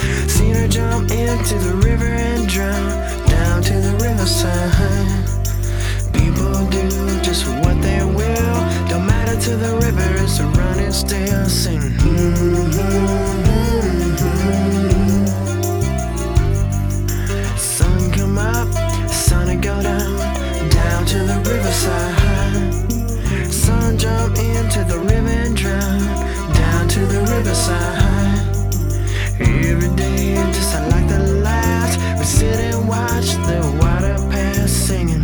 Seen her jump into the river and drown down to the riverside. People do just what they will, don't matter to the river, it's running still. Sing sun come up, sun and go down, down to the riverside. Sun jump into the river and drown down to the riverside. Every day just like the last, we sit and watch the water pass, singing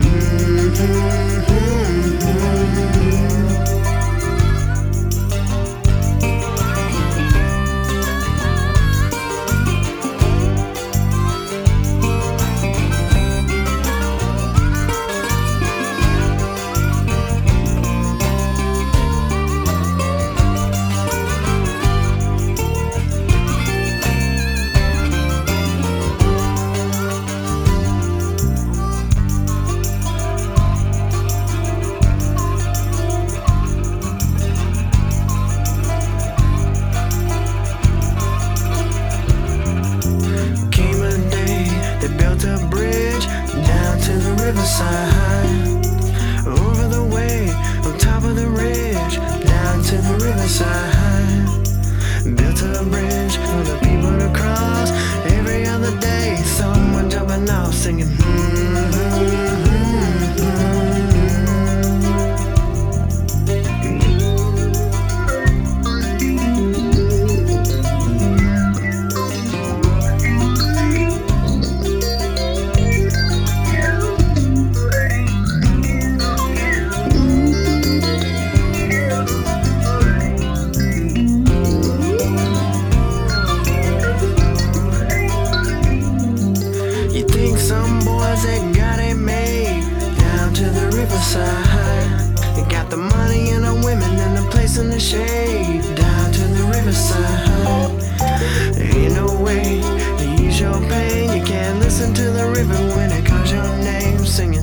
riverside, over the way, on top of the ridge, down to the riverside. Built a bridge for the people to cross. Every other day, someone jumping off, singing some boys that got it made down to the riverside. They got the money and the women and the place in the shade down to the riverside. There ain't no way to ease your pain. You can't listen to the river when it calls your name, singing